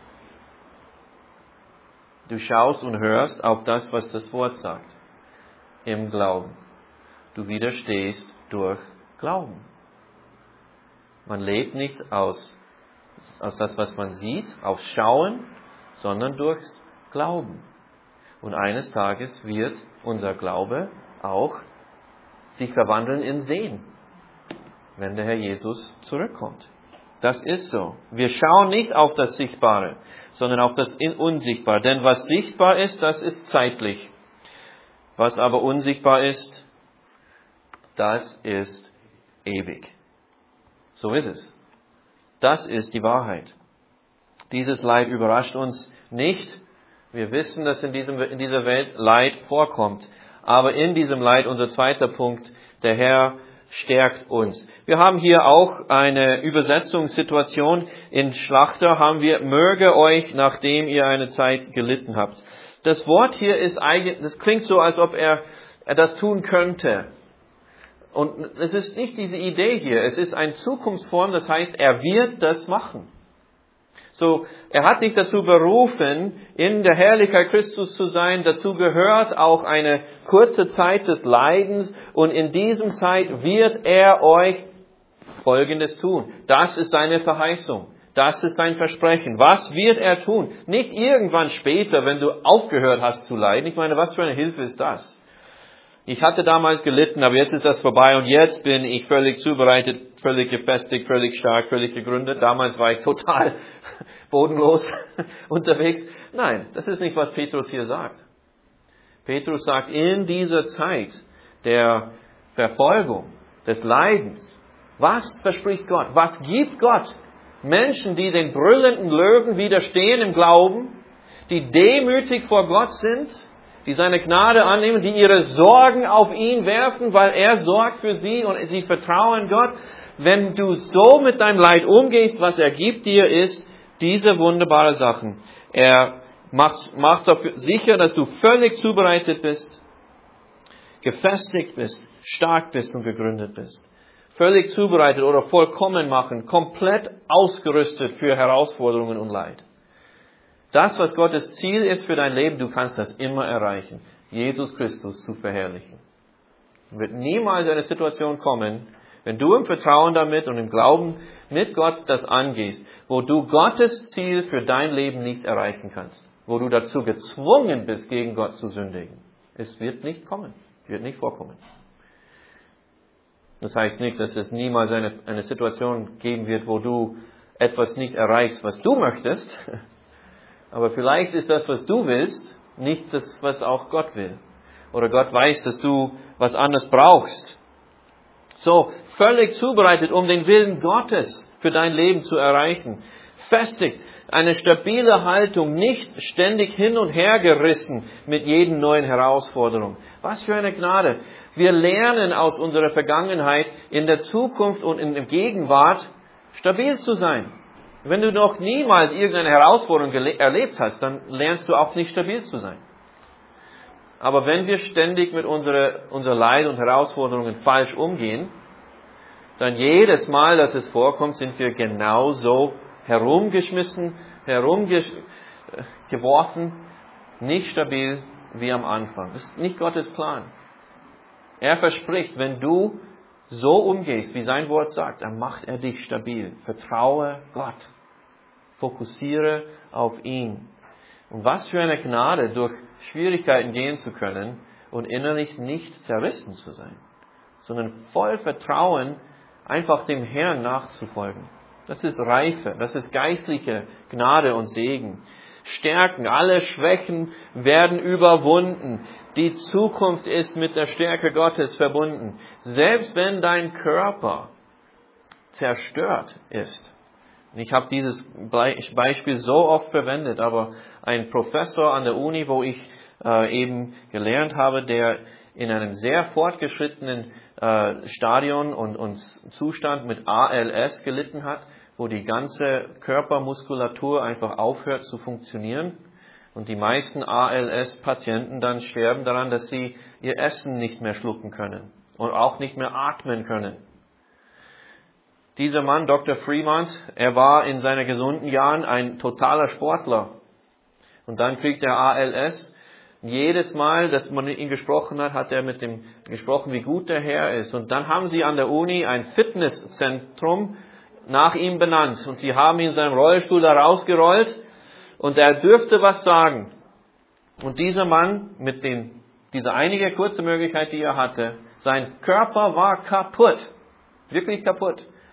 Du schaust und hörst auf das, was das Wort sagt. Im Glauben. Du widerstehst durch Glauben. Man lebt nicht aus das, was man sieht, aus Schauen, sondern durchs Glauben. Und eines Tages wird unser Glaube auch sich verwandeln in Sehen, wenn der Herr Jesus zurückkommt. Das ist so. Wir schauen nicht auf das Sichtbare, sondern auf das Unsichtbare. Denn was sichtbar ist, das ist zeitlich. Was aber unsichtbar ist, das ist ewig. So ist es. Das ist die Wahrheit. Dieses Leid überrascht uns nicht. Wir wissen, dass in dieser Welt Leid vorkommt. Aber in diesem Leid, unser zweiter Punkt, der Herr stärkt uns. Wir haben hier auch eine Übersetzungssituation. In Schlachter haben wir, möge euch, nachdem ihr eine Zeit gelitten habt. Das Wort hier ist eigentlich, das klingt so, als ob er das tun könnte. Und es ist nicht diese Idee hier. Es ist eine Zukunftsform, das heißt, er wird das machen. So, er hat dich dazu berufen, in der Herrlichkeit Christus zu sein. Dazu gehört auch eine kurze Zeit des Leidens. Und in diesem Zeit wird er euch Folgendes tun. Das ist seine Verheißung. Das ist sein Versprechen. Was wird er tun? Nicht irgendwann später, wenn du aufgehört hast zu leiden. Ich meine, was für eine Hilfe ist das? Ich hatte damals gelitten, aber jetzt ist das vorbei und jetzt bin ich völlig zubereitet, völlig gefestigt, völlig stark, völlig gegründet. Damals war ich total bodenlos unterwegs. Nein, das ist nicht, was Petrus hier sagt. Petrus sagt, in dieser Zeit der Verfolgung, des Leidens, was verspricht Gott? Was gibt Gott? Menschen, die den brüllenden Löwen widerstehen im Glauben, die demütig vor Gott sind, die seine Gnade annehmen, die ihre Sorgen auf ihn werfen, weil er sorgt für sie und sie vertrauen Gott. Wenn du so mit deinem Leid umgehst, was er gibt dir, ist diese wunderbare Sachen. Er macht dafür sicher, dass du völlig zubereitet bist, gefestigt bist, stark bist und gegründet bist. Völlig zubereitet oder vollkommen machen, komplett ausgerüstet für Herausforderungen und Leid. Das, was Gottes Ziel ist für dein Leben, du kannst das immer erreichen. Jesus Christus zu verherrlichen. Es wird niemals eine Situation kommen, wenn du im Vertrauen damit und im Glauben mit Gott das angehst, wo du Gottes Ziel für dein Leben nicht erreichen kannst. Wo du dazu gezwungen bist, gegen Gott zu sündigen. Es wird nicht kommen. Wird nicht vorkommen. Das heißt nicht, dass es niemals eine Situation geben wird, wo du etwas nicht erreichst, was du möchtest. Aber vielleicht ist das, was du willst, nicht das, was auch Gott will. Oder Gott weiß, dass du was anderes brauchst. So, völlig zubereitet, um den Willen Gottes für dein Leben zu erreichen. Festigt, eine stabile Haltung, nicht ständig hin und her gerissen mit jeden neuen Herausforderung. Was für eine Gnade. Wir lernen aus unserer Vergangenheit, in der Zukunft und in der Gegenwart stabil zu sein. Wenn du noch niemals irgendeine Herausforderung erlebt hast, dann lernst du auch nicht stabil zu sein. Aber wenn wir ständig mit unser Leid und Herausforderungen falsch umgehen, dann jedes Mal, dass es vorkommt, sind wir genauso herumgeschmissen, herumgeworfen, nicht stabil wie am Anfang. Das ist nicht Gottes Plan. Er verspricht, wenn du so umgehst, wie sein Wort sagt, dann macht er dich stabil. Vertraue Gott. Fokussiere auf ihn. Und was für eine Gnade, durch Schwierigkeiten gehen zu können und innerlich nicht zerrissen zu sein, sondern voll Vertrauen einfach dem Herrn nachzufolgen. Das ist Reife, das ist geistliche Gnade und Segen. Stärken, alle Schwächen werden überwunden. Die Zukunft ist mit der Stärke Gottes verbunden. Selbst wenn dein Körper zerstört ist. Ich habe dieses Beispiel so oft verwendet, aber ein Professor an der Uni, wo ich eben gelernt habe, der in einem sehr fortgeschrittenen Stadion und Zustand mit ALS gelitten hat, wo die ganze Körpermuskulatur einfach aufhört zu funktionieren. Und die meisten ALS-Patienten dann sterben daran, dass sie ihr Essen nicht mehr schlucken können und auch nicht mehr atmen können. Dieser Mann, Dr. Fremont, er war in seinen gesunden Jahren ein totaler Sportler. Und dann kriegt er ALS. Jedes Mal, dass man mit ihm gesprochen hat, hat er mit dem gesprochen, wie gut der Herr ist. Und dann haben sie an der Uni ein Fitnesszentrum nach ihm benannt. Und sie haben ihn in seinem Rollstuhl da rausgerollt. Und er dürfte was sagen. Und dieser Mann, mit dieser einige kurze Möglichkeit, die er hatte, sein Körper war kaputt. Wirklich kaputt.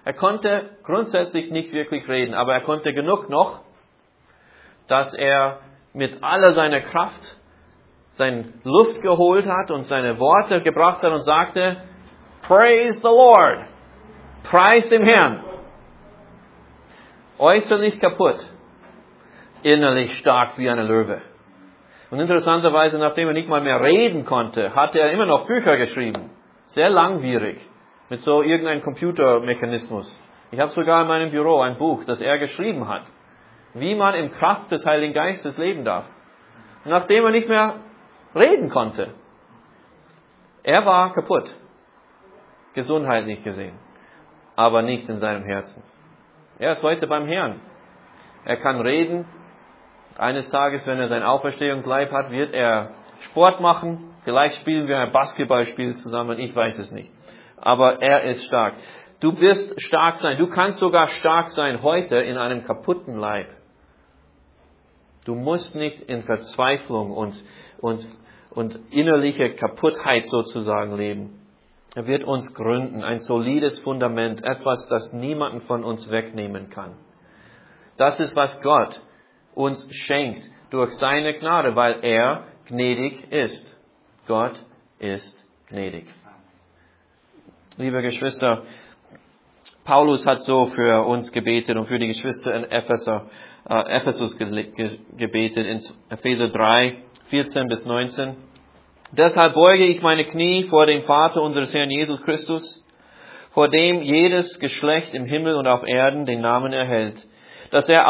Er konnte grundsätzlich nicht wirklich reden, aber er konnte genug noch, dass er mit aller seiner Kraft seine Luft geholt hat und seine Worte gebracht hat und sagte, Praise the Lord, preis dem Herrn. Äußerlich kaputt, innerlich stark wie eine Löwe. Und interessanterweise, nachdem er nicht mal mehr reden konnte, hat er immer noch Bücher geschrieben. Sehr langwierig, mit so irgendeinem Computermechanismus. Ich habe sogar in meinem Büro ein Buch, das er geschrieben hat, wie man im Kraft des Heiligen Geistes leben darf. Und nachdem er nicht mehr reden konnte, er war kaputt, gesundheitlich gesehen, aber nicht in seinem Herzen. Er ist heute beim Herrn. Er kann reden. Eines Tages, wenn er sein Auferstehungsleib hat, wird er Sport machen. Vielleicht spielen wir ein Basketballspiel zusammen, ich weiß es nicht. Aber er ist stark. Du wirst stark sein. Du kannst sogar stark sein heute in einem kaputten Leib. Du musst nicht in Verzweiflung und innerliche Kaputtheit sozusagen leben. Er wird uns gründen, ein solides Fundament, etwas, das niemanden von uns wegnehmen kann. Das ist, was Gott uns schenkt durch seine Gnade, weil er gnädig ist. Gott ist gnädig. Liebe Geschwister, Paulus hat so für uns gebetet und für die Geschwister in Ephesus gebetet, in Epheser 3, 14 bis 19. Deshalb beuge ich meine Knie vor dem Vater unseres Herrn Jesus Christus, vor dem jedes Geschlecht im Himmel und auf Erden den Namen erhält, dass er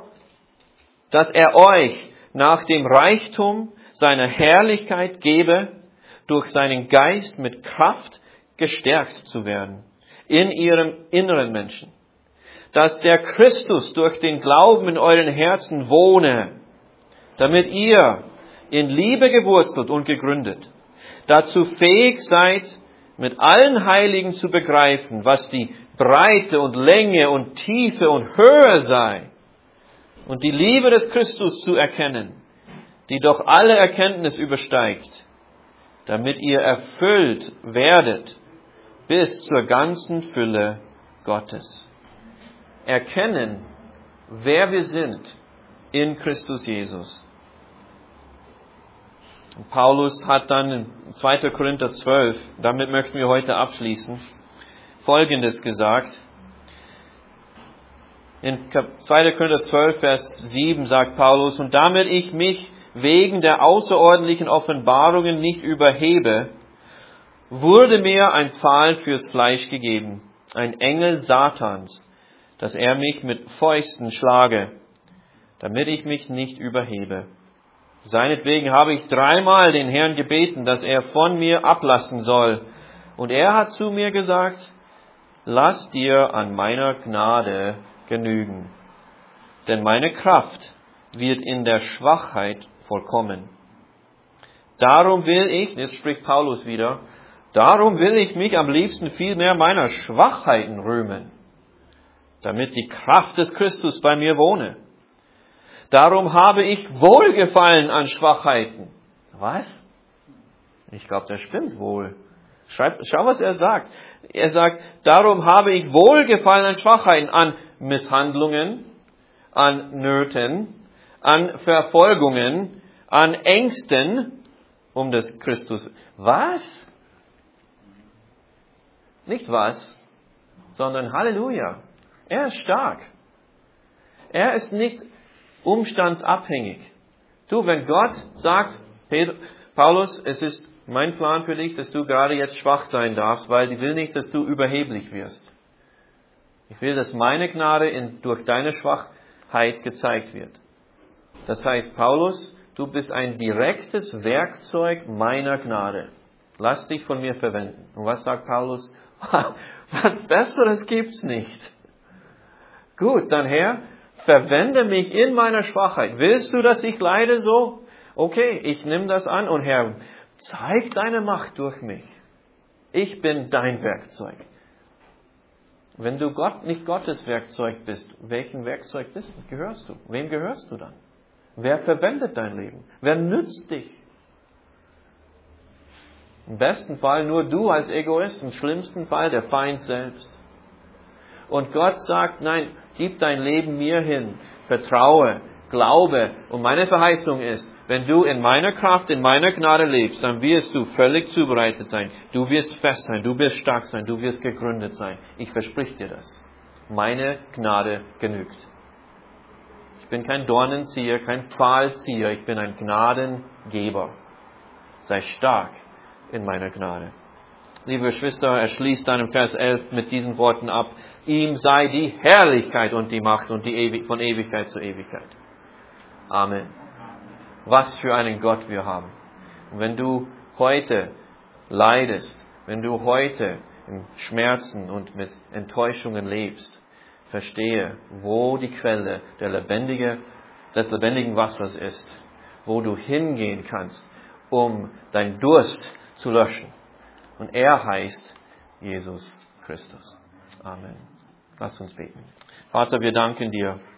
euch nach dem Reichtum seiner Herrlichkeit gebe, durch seinen Geist mit Kraft gestärkt zu werden, in ihrem inneren Menschen, dass der Christus durch den Glauben in euren Herzen wohne, damit ihr in Liebe gewurzelt und gegründet, dazu fähig seid, mit allen Heiligen zu begreifen, was die Breite und Länge und Tiefe und Höhe sei, und die Liebe des Christus zu erkennen, die doch alle Erkenntnis übersteigt, damit ihr erfüllt werdet bis zur ganzen Fülle Gottes. Erkennen, wer wir sind in Christus Jesus. Paulus hat dann in 2. Korinther 12, damit möchten wir heute abschließen, Folgendes gesagt. In 2. Korinther 12, Vers 7 sagt Paulus, und damit ich mich wegen der außerordentlichen Offenbarungen nicht überhebe, wurde mir ein Pfahl fürs Fleisch gegeben, ein Engel Satans, dass er mich mit Fäusten schlage, damit ich mich nicht überhebe. Seinetwegen habe ich 3-mal den Herrn gebeten, dass er von mir ablassen soll. Und er hat zu mir gesagt, lass dir an meiner Gnade genügen. Denn meine Kraft wird in der Schwachheit vollkommen. Darum will ich, jetzt spricht Paulus wieder, darum will ich mich am liebsten viel mehr meiner Schwachheiten rühmen, damit die Kraft des Christus bei mir wohne. Darum habe ich Wohlgefallen an Schwachheiten. Was? Ich glaube, das stimmt wohl. Schau, was er sagt. Er sagt, darum habe ich Wohlgefallen an Schwachheiten, an Misshandlungen, an Nöten, an Verfolgungen, an Ängsten um des Christus. Was? Nicht was, sondern Halleluja. Er ist stark. Er ist nicht umstandsabhängig. Du, wenn Gott sagt, Paulus, es ist mein Plan für dich, dass du gerade jetzt schwach sein darfst, weil ich will nicht, dass du überheblich wirst. Ich will, dass meine Gnade durch deine Schwachheit gezeigt wird. Das heißt, Paulus, du bist ein direktes Werkzeug meiner Gnade. Lass dich von mir verwenden. Und was sagt Paulus? Was Besseres gibt's nicht. Gut, dann Herr, verwende mich in meiner Schwachheit. Willst du, dass ich leide so? Okay, ich nehme das an und Herr, zeig deine Macht durch mich. Ich bin dein Werkzeug. Wenn du nicht Gottes Werkzeug bist, welchem Werkzeug gehörst du? Wem gehörst du dann? Wer verwendet dein Leben? Wer nützt dich? Im besten Fall nur du als Egoist, im schlimmsten Fall der Feind selbst. Und Gott sagt, nein, gib dein Leben mir hin, vertraue, glaube. Und meine Verheißung ist, wenn du in meiner Kraft, in meiner Gnade lebst, dann wirst du völlig zubereitet sein. Du wirst fest sein, du wirst stark sein, du wirst gegründet sein. Ich versprich dir das. Meine Gnade genügt. Ich bin kein Dornenzieher, kein Pfahlzieher, ich bin ein Gnadengeber. Sei stark in meiner Gnade. Liebe Geschwister, er schließt dann im Vers 11 mit diesen Worten ab. Ihm sei die Herrlichkeit und die Macht und die von Ewigkeit zu Ewigkeit. Amen. Was für einen Gott wir haben. Und wenn du heute leidest, wenn du heute in Schmerzen und mit Enttäuschungen lebst, verstehe, wo die Quelle des lebendigen Wassers ist, wo du hingehen kannst, um deinen Durst zu löschen. Und er heißt Jesus Christus. Amen. Lass uns beten. Vater, wir danken dir